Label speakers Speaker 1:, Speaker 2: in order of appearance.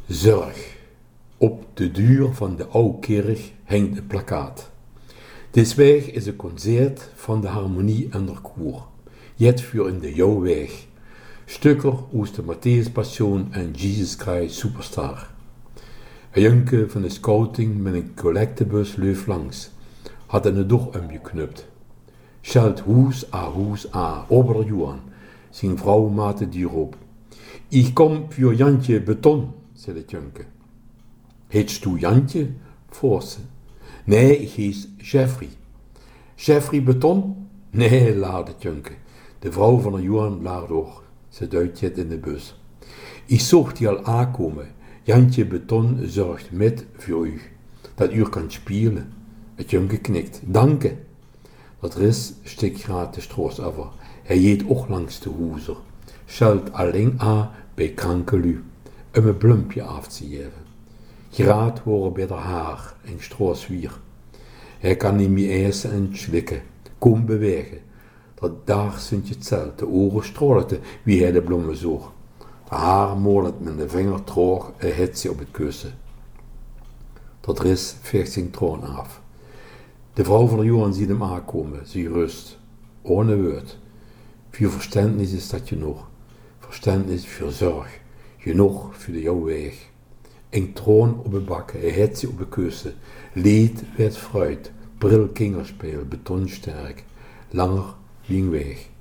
Speaker 1: Zorg. Op de deur van de oude kerk hangt een plakkaat. Deswegen is een concert van de harmonie en de koor. Jet voor in de jouw weg. Stukken uit de Matthäus Passion en Jesus Christ Superstar. Een jonke van de scouting met een collectebus leuf langs. Had een doch omgeknupt. Schalt hoes a, ober Johan. Zijn vrouw maakte die op. Ik kom voor Jantje Beton, zei het jonke. Heetst du Jantje? Vroeg ze. Nee, ik heet Jeffrey. Jeffrey Beton? Nee, laat het jonke. De vrouw van de Johan laat door. Ze duidt het in de bus. Ik zocht die al aankomen. Jantje Beton zorgt met voor u. Dat u kan spelen. Het jonke knikt. Danke. Dat ris stikt gratis troost over. Hij jeet ook langs de hoezer. Schalt alleen aan bij kranke lu. Om een blumpje af te geven. Graad horen bij haar haar en strooswier. Hij kan niet meer eisen en slikken. Kom bewegen. Dat daar zint je hetzelfde. De oren strolten wie hij de bloemen zoog. De haar molend met de vinger troog en het ze op het kussen. Dat ris veegt zijn troon af. De vrouw van de Johan ziet hem aankomen. Ze rust. Ohne woord. Voor verständnis is dat genoeg. Verständnis voor zorg. Genoeg voor de jouw weg. Een troon op de bakken, hij het ze op de kussen. Leed werd fruit. Bril kingerspeel, betonsterk. Langer wie een weg.